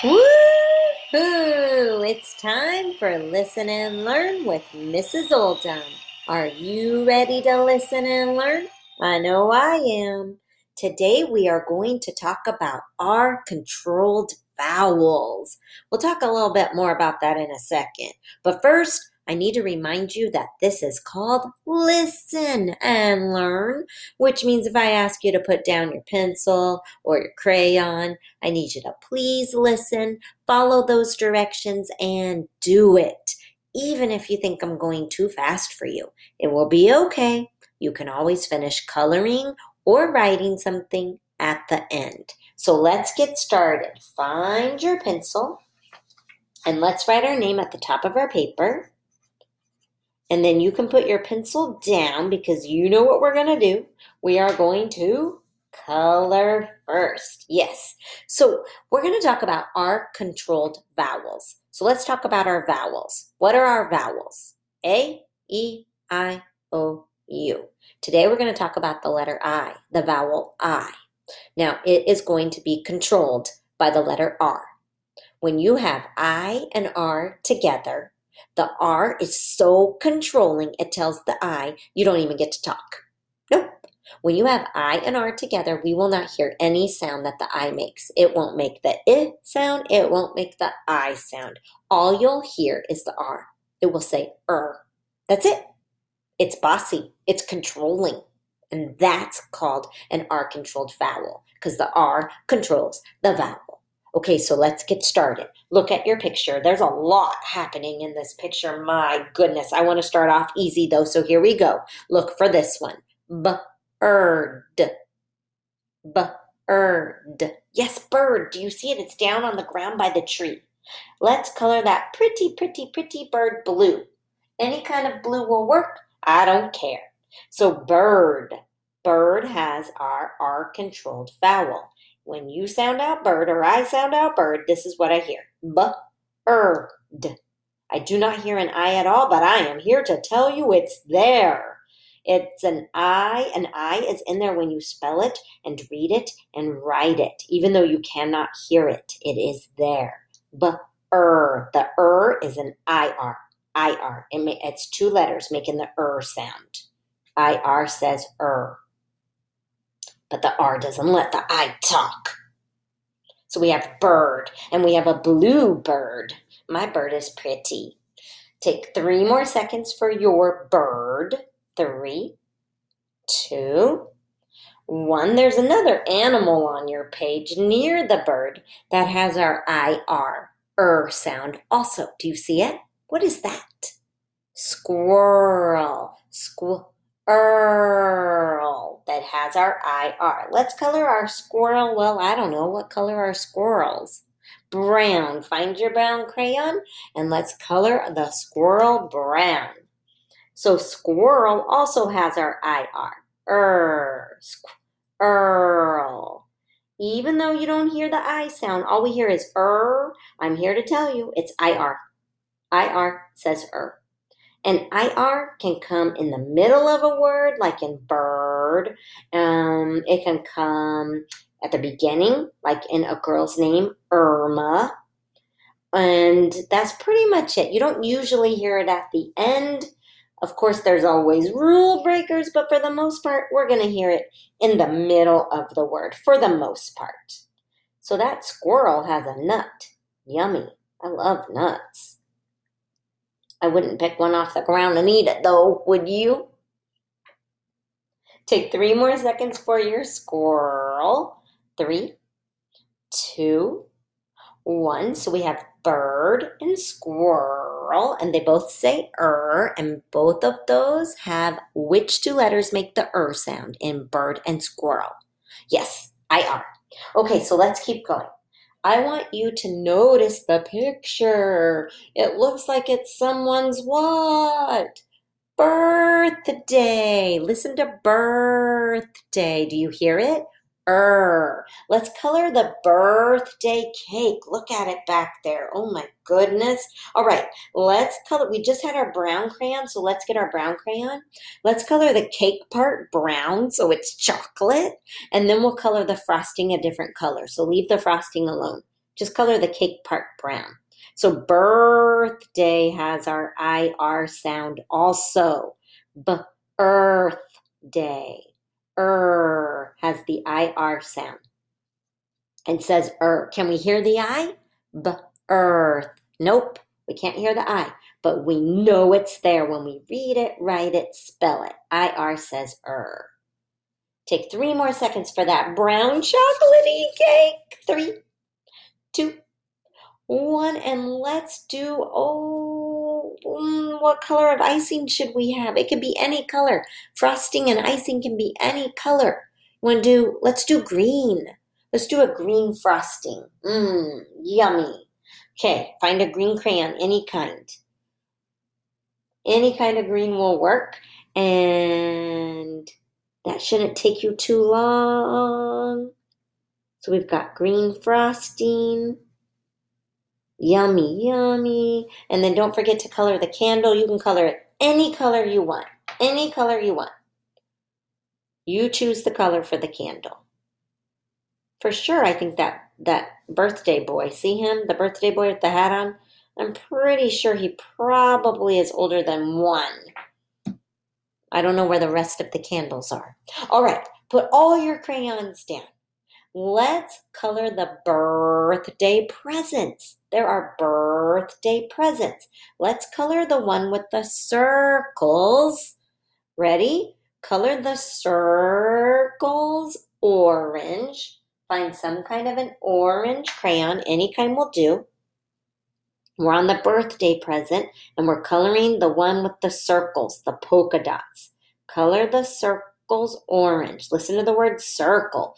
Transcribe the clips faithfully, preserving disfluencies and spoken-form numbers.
Woo-hoo! It's time for Listen and Learn with Missus Oldham. Are you ready to listen and learn? I know I am. Today we are going to talk about our controlled vowels. We'll talk a little bit more about that in a second. But first, I need to remind you that this is called Listen and Learn, which means if I ask you to put down your pencil or your crayon, I need you to please listen, follow those directions, and do it. Even if you think I'm going too fast for you, it will be okay. You can always finish coloring or writing something at the end. So let's get started. Find your pencil and let's write our name at the top of our paper. And then you can put your pencil down because you know what we're going to do. We are going to color first. Yes. So we're going to talk about our controlled vowels. So let's talk about our vowels. What are our vowels? A, E, I, O, U. Today we're going to talk about the letter I, the vowel I. Now it is going to be controlled by the letter R. When you have I and R together, the R is so controlling, it tells the I, you don't even get to talk. Nope. When you have I and R together, we will not hear any sound that the I makes. It won't make the I sound. It won't make the I sound. All you'll hear is the R. It will say er. That's it. It's bossy. It's controlling. And that's called an R-controlled vowel because the R controls the vowel. Okay, so let's get started. Look at your picture. There's a lot happening in this picture. My goodness. I want to start off easy though, so here we go. Look for this one. B-bird. B-bird. Yes, bird. Do you see it? It's down on the ground by the tree. Let's color that pretty, pretty, pretty bird blue. Any kind of blue will work. I don't care. So bird. Bird has our R-controlled vowel. When you sound out bird or I sound out bird, this is what I hear. B-er-d. I do not hear an I at all, but I am here to tell you it's there. It's an I. An I is in there when you spell it and read it and write it, even though you cannot hear it. It is there. B-er. The er is an I-R. I-R. It may, it's two letters making the er sound. I-R says er. But the R doesn't let the I talk. So we have bird, and we have a blue bird. My bird is pretty. Take three more seconds for your bird. Three, two, one. There's another animal on your page near the bird that has our I R, er sound also. Do you see it? What is that? Squirrel. Squirrel. That has our I R. Let's color our squirrel. Well, I don't know. What color are squirrels? Brown. Find your brown crayon and let's color the squirrel brown. So squirrel also has our I R. Er. Squirrel. Even though you don't hear the I sound, all we hear is er. I'm here to tell you it's I R. I R says er. And I R can come in the middle of a word, like in bird. Um, it can come at the beginning, like in a girl's name, Irma. And that's pretty much it. You don't usually hear it at the end. Of course, there's always rule breakers, but for the most part, we're going to hear it in the middle of the word, for the most part. So that squirrel has a nut. Yummy. I love nuts. I wouldn't pick one off the ground and eat it, though, would you? Take three more seconds for your squirrel. Three, two, one. So we have bird and squirrel, and they both say er, and both of those have which two letters make the er sound in bird and squirrel? Yes, I R. Okay, so let's keep going. I want you to notice the picture. It looks like it's someone's what? Birthday. Listen to birthday. Do you hear it? Er. Let's color the birthday cake. Look at it back there. Oh my goodness. All right, let's color. We just had our brown crayon, so let's get our brown crayon. Let's color the cake part brown so it's chocolate, and then we'll color the frosting a different color. So leave the frosting alone. Just color the cake part brown. So birthday has our I R sound also. B-earth-day. Er has the I R sound. And says er. Can we hear the I? B-earth. Nope, we can't hear the I. But we know it's there when we read it, write it, spell it. I R says er. Take three more seconds for that brown chocolatey cake. Three, two, one, and let's do, oh, mm, what color of icing should we have? It can be any color. Frosting and icing can be any color. You want to do, let's do green. Let's do a green frosting. Mmm, yummy. Okay, find a green crayon, any kind. Any kind of green will work, and that shouldn't take you too long. So we've got green frosting. Yummy, yummy. And then don't forget to color the candle. You can color it any color you want. Any color you want. You choose the color for the candle. For sure, I think that, that birthday boy, see him? The birthday boy with the hat on? I'm pretty sure he probably is older than one. I don't know where the rest of the candles are. All right, put all your crayons down. Let's color the birthday presents. There are birthday presents. Let's color the one with the circles. Ready? Color the circles orange. Find some kind of an orange crayon. Any kind will do. We're on the birthday present, and we're coloring the one with the circles, the polka dots. Color the circles orange. Listen to the word circle.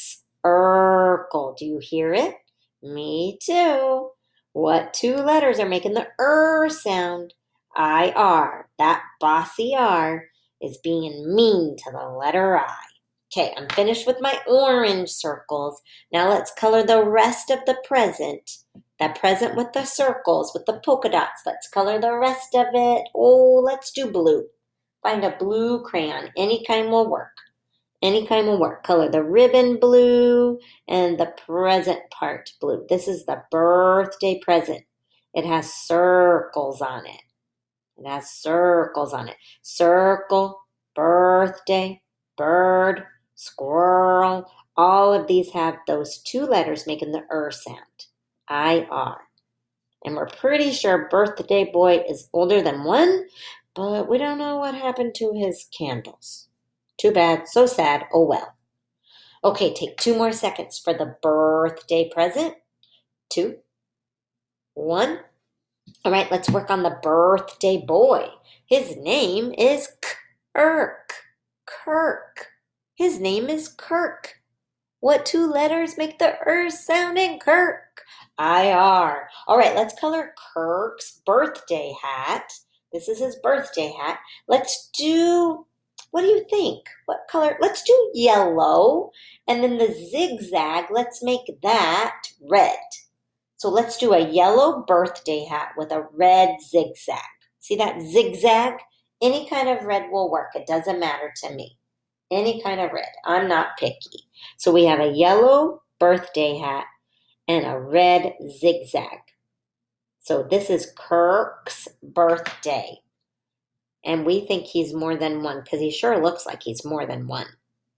Circle. Do you hear it? Me too. What two letters are making the er sound? I R. That bossy R is being mean to the letter I. Okay, I'm finished with my orange circles. Now let's color the rest of the present. That present with the circles, with the polka dots. Let's color the rest of it. Oh, let's do blue. Find a blue crayon. Any kind will work. Any kind will work. Color the ribbon blue and the present part blue. This is the birthday present. It has circles on it. It has circles on it. Circle, birthday, bird, squirrel. All of these have those two letters making the er sound. I R. And we're pretty sure birthday boy is older than one, but we don't know what happened to his candles. Too bad, so sad, oh well. Okay, take two more seconds for the birthday present. Two, one. All right, let's work on the birthday boy. His name is Kirk. Kirk. His name is Kirk. What two letters make the er sound in Kirk? I R. All right, let's color Kirk's birthday hat. This is his birthday hat. Let's do, what do you think? What color? Let's do yellow. And then the zigzag, let's make that red. So let's do a yellow birthday hat with a red zigzag. See that zigzag? Any kind of red will work. It doesn't matter to me. Any kind of red. I'm not picky. So we have a yellow birthday hat and a red zigzag. So this is Kirk's birthday. And we think he's more than one because he sure looks like he's more than one.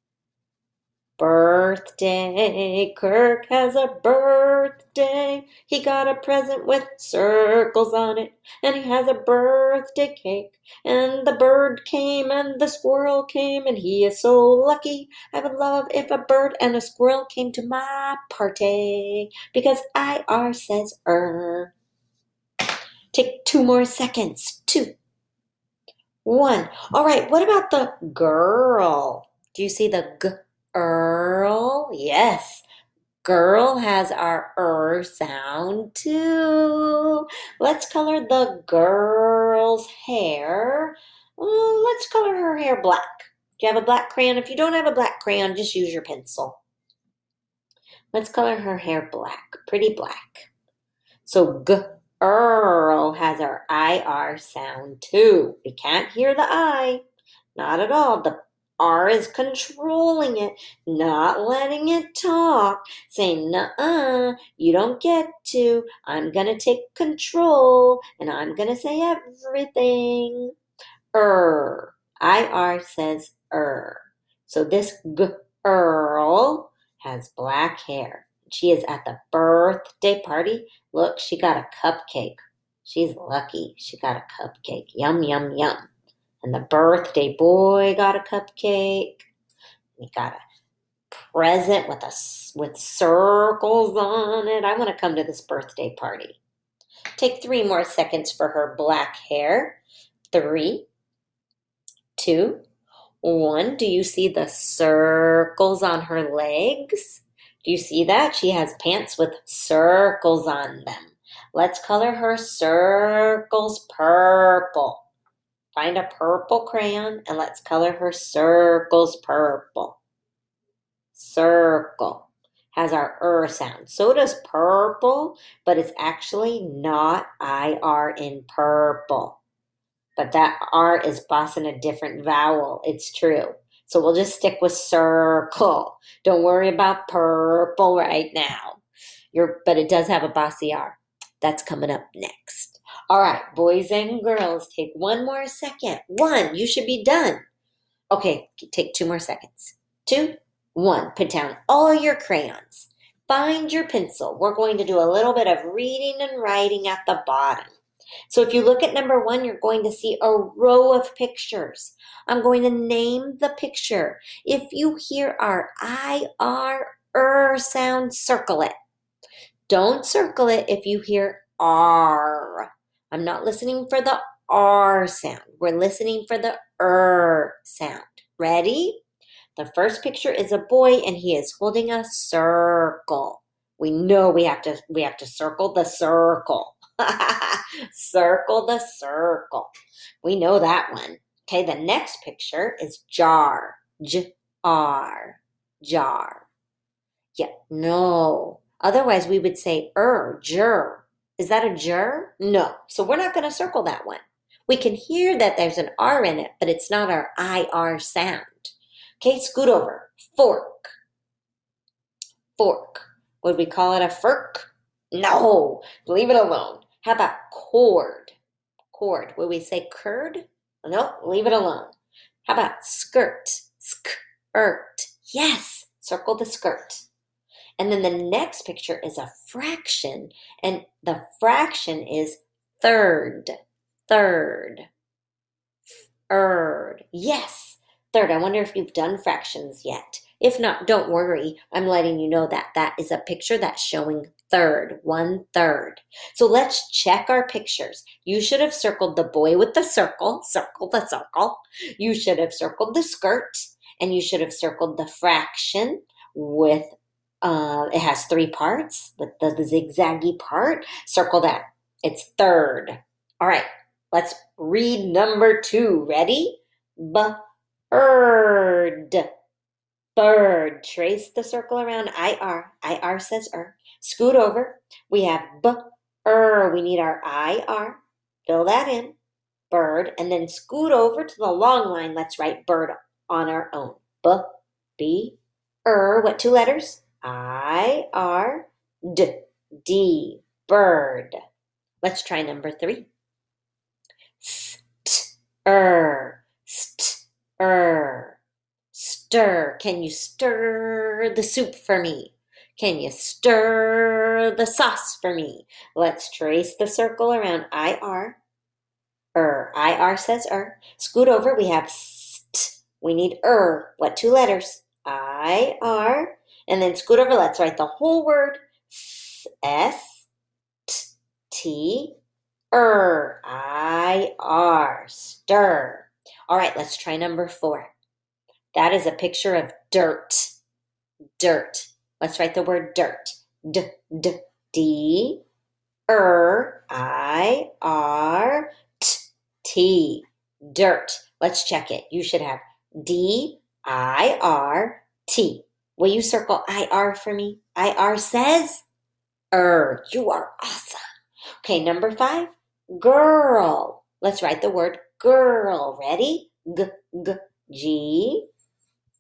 Birthday, Kirk has a birthday. He got a present with circles on it. And he has a birthday cake. And the bird came and the squirrel came. And he is so lucky. I would love if a bird and a squirrel came to my party. Because I R says er. Take two more seconds. Two. One. All right, what about the girl? Do you see the g? Girl, yes. Girl has our er sound too. Let's color the girl's hair. Oh, let's color her hair black. Do you have a black crayon? If you don't have a black crayon, just use your pencil. Let's color her hair black, pretty black. So girl has our I R sound too. We can't hear the I, not at all. The R is controlling it, not letting it talk, saying, nuh-uh, you don't get to. I'm going to take control, and I'm going to say everything. Er. I R says er. So this girl has black hair. She is at the birthday party. Look, she got a cupcake. She's lucky. She got a cupcake. Yum, yum, yum. And the birthday boy got a cupcake. He got a present with a with circles on it. I want to come to this birthday party. Take three more seconds for her black hair. Three, two, one. Do you see the circles on her legs? Do you see that? She has pants with circles on them. Let's color her circles purple. Find a purple crayon and let's color her circles purple. Circle has our er sound. So does purple, but it's actually not I R in purple. But that R is bossing a different vowel. It's true. So we'll just stick with circle. Don't worry about purple right now. You're, but it does have a bossy R. That's coming up next. All right, boys and girls, take one more second. One, you should be done. Okay, take two more seconds. Two, one, put down all your crayons. Find your pencil. We're going to do a little bit of reading and writing at the bottom. So if you look at number one, you're going to see a row of pictures. I'm going to name the picture. If you hear our I, R, er sound, circle it. Don't circle it if you hear R. I'm not listening for the R sound. We're listening for the er sound. Ready? The first picture is a boy and he is holding a circle. We know we have to we have to circle the circle. Circle the circle. We know that one. Okay, the next picture is jar. J R. Jar. Yeah, no. Otherwise we would say er, jur. Is that a jur? No. So we're not going to circle that one. We can hear that there's an R in it, but it's not our I R sound. Okay, scoot over. Fork. Fork. Would we call it a furk? No. Leave it alone. How about cord? Cord. Would we say curd? No, leave it alone. How about skirt? Skirt. Yes. Circle the skirt. And then the next picture is a fraction, and the fraction is third, third, third. Yes, third. I wonder if you've done fractions yet. If not, don't worry. I'm letting you know that that is a picture that's showing third, one third. So let's check our pictures. You should have circled the boy with the circle, circle the circle. You should have circled the skirt, and you should have circled the fraction with Uh, it has three parts with the, the zigzaggy part. Circle that. It's third. All right, let's read number two. Ready? B-bird. Bird. Trace the circle around I R. I R says er. Scoot over. We have B-er. We need our I R. Fill that in. Bird. And then scoot over to the long line. Let's write bird on our own. B-B-er. What two letters? I R D D bird. Let's try number three. St er st er stir. Can you stir the soup for me? Can you stir the sauce for me? Let's trace the circle around I R. Er. I R says er. Scoot over. We have st. We need er. What two letters? I R. And then scoot over, let's write the whole word, S, T, T, R, I, R, stir. All right, let's try number four. That is a picture of dirt, dirt. Let's write the word dirt, D, D, D, R, I, R, T, T, dirt. Let's check it. You should have D, I, R, T. Will you circle I R for me? I R says, er, you are awesome. Okay, number five, girl. Let's write the word girl. Ready? G, G,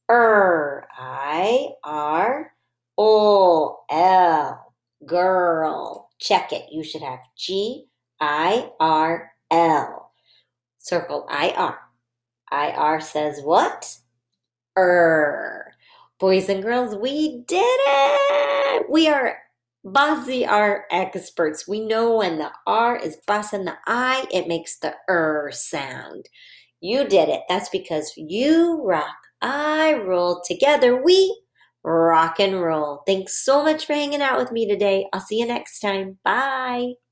Er, I R O L, girl. Check it. You should have G I R L. Circle I R. I R says what? Er. Boys and girls, we did it! We are Bossie are experts. We know when the R is boss and the I, it makes the er sound. You did it. That's because you rock, I roll. Together we rock and roll. Thanks so much for hanging out with me today. I'll see you next time. Bye.